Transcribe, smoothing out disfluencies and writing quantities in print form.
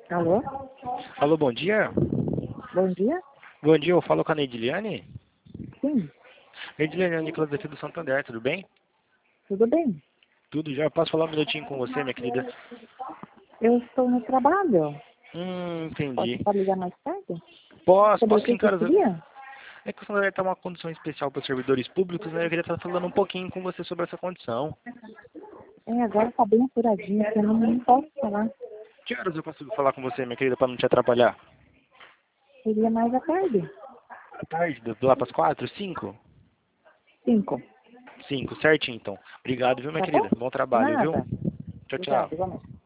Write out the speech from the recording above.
Alô? Alô, bom dia. Bom dia? Bom dia, eu falo com a Neidiliane. Sim, Neidiliane, é o Nicolas daqui do Santander, tudo bem? tudo bem. Tudo já? Posso falar um minutinho com você, minha querida? Eu estou no trabalho. Entendi. Pode ligar mais tarde? Sobre o Posso sim, que cara. seria? É que o Santander está uma condição especial para os servidores públicos, né? Eu queria estar falando um pouquinho com você sobre essa condição. Agora está bem apuradinho, eu não posso falar. Que horas eu consigo falar com você, minha querida, para não te atrapalhar? Seria mais à tarde? À tarde, lá para as 4, 5? 5. 5, certinho então. Obrigado, viu, minha Tá bom? querida? Bom trabalho, viu? Nada. Tchau, Obrigada, tchau. igualmente.